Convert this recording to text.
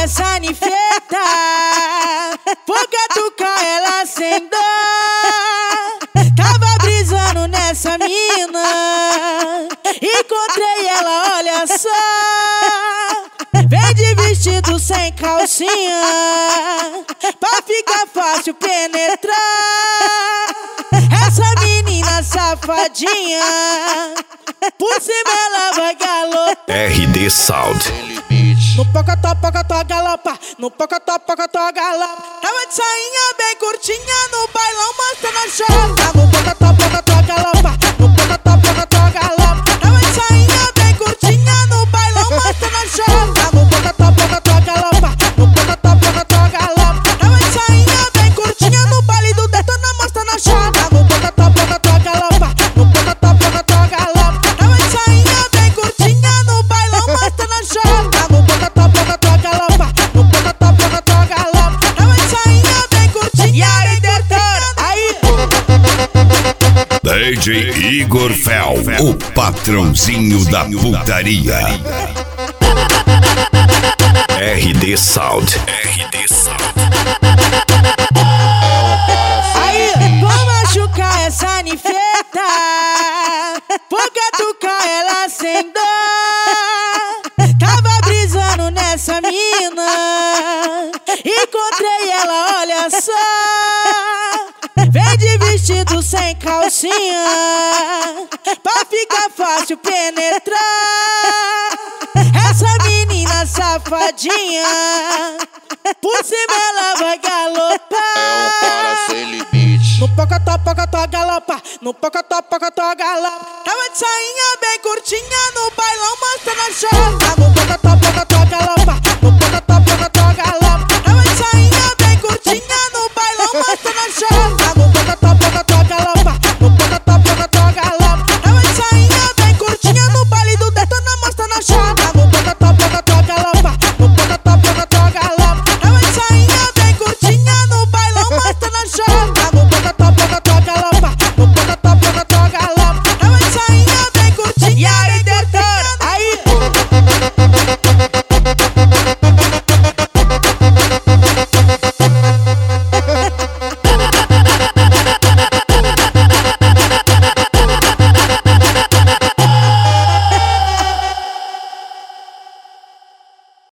essa ninfeta, vou catucar ela sem dó. Tava brisando nessa mina, encontrei ela, olha só. Vem de vestido sem calcinha, pra ficar fácil penetrar. Essa menina safadinha, por cima ela vai galopar. RD Sound. No pocotó, pocotó, galopa. No pocotó, pocotó, galopa. Tava de sainha bem curtinha no bailão, mostrando a chota. No pocotó, pocotó, galopa. No pocotó, pocotó, galopa. Tava de sainha bem curtinha no bailão, mostrando a chota. No pocotó, pocotó, galopa. No pocotó, pocotó, galopa. Tava de sainha bem curtinha no baile do Detona, mostrando a chota. No pocotó, pocotó, galopa. No pocotó, pocotó, galopa. Tava de sainha bem curtinha no bailão, mostrando a chota. No pocotó, pocotó, galopa. No pocotó, pocotó, galopa. Tava de sainha bem curtinha. E aí, Detona? Aí. DJ Igor Fel, o patrãozinho da putaria. RD Sound. RD Sound. Aí, vou machucar essa ninfeta, vou catucar ela sem dó. Tava brisando nessa mina, encontrei ela, olha só. Vem de vestido sem calcinha, pra ficar fácil penetrar. Essa menina safadinha, por cima ela vai galopar. É um cara sem limite. No pocotó, pocotó, galopa. No pocotó, pocotó, galopa. Tava de sainha bem curtinha no bailão, mostrando a chota.